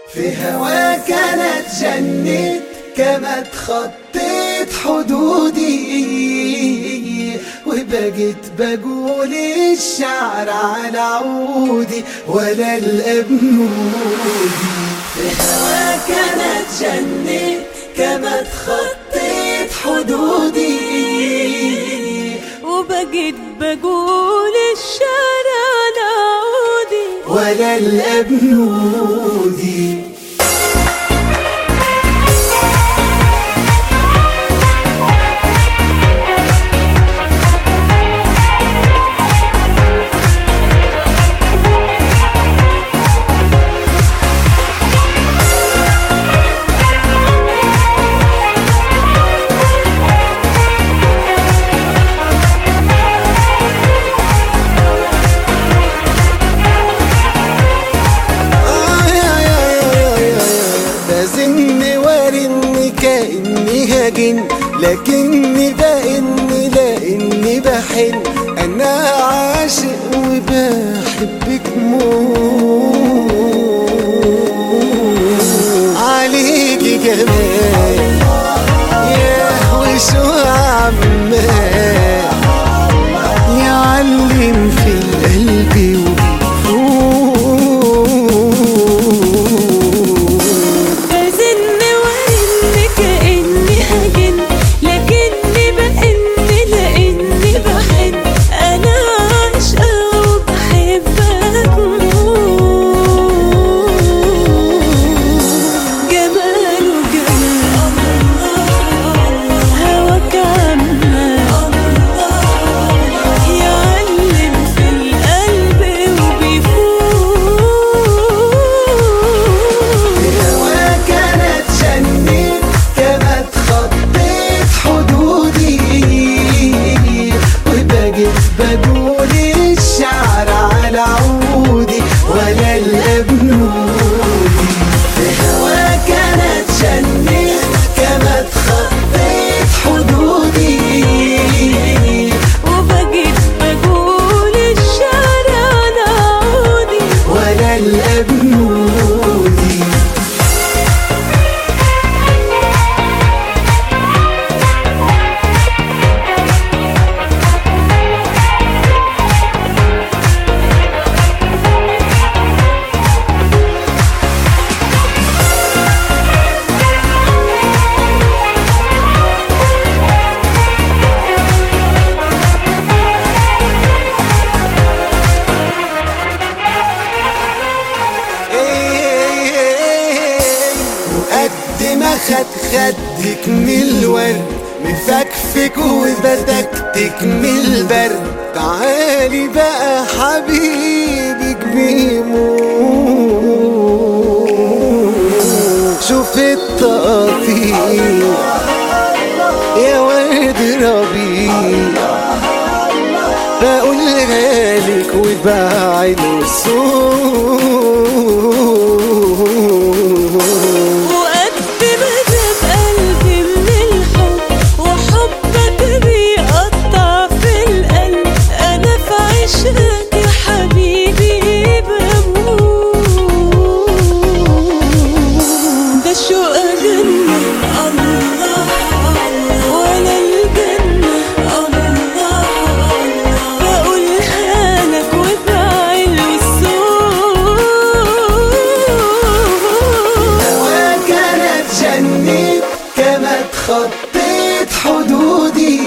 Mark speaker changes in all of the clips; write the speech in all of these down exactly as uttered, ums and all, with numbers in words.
Speaker 1: في هواك انا اتجنيت كما اتخطيت حدودي، وبقيت بقول الشعر على عودي ولا الابنودي. في هواك انا اتجنيت كما اتخطيت حدودي،
Speaker 2: وبقيت بقول الشعر على عودي
Speaker 1: ولا الابنودي. لكني بإني لإني بحن، أنا عاشق وبحبك موت. عليكي جمال يا وشو عمال يعلم في القلب بقول الشعر على عودي ولا الابنودي. في هواك انا اتجنيت كما اتخطيت حدودي،
Speaker 2: وبقيت بقول الشعر على عودي
Speaker 1: ولا الابنودي. ما خد خدك من الورد مفكفك وبدكتك من البرد. تعالي بقى حبيبك بيموت. شوف التقاطيع يا ورد ربيع، بقولها لك وبعين الصوت. خطيت حدودي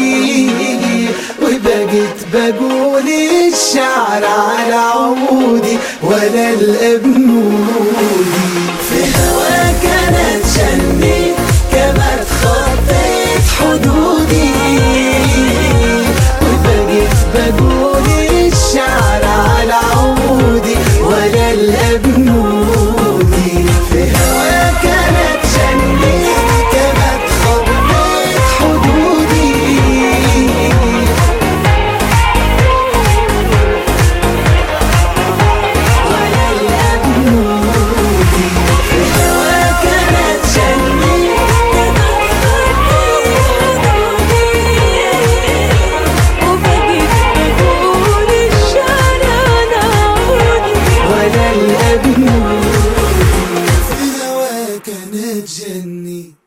Speaker 1: وبقيت بقول الشعر على عودي ولا الابنودي. في هواك انا اتجنيت كما اتخطيت حدودي، وبقيت بقول الشعر على عودي ولا الابنودي. في هواك انا اتجنيت
Speaker 2: ولا الابنودي.
Speaker 1: كانت جني.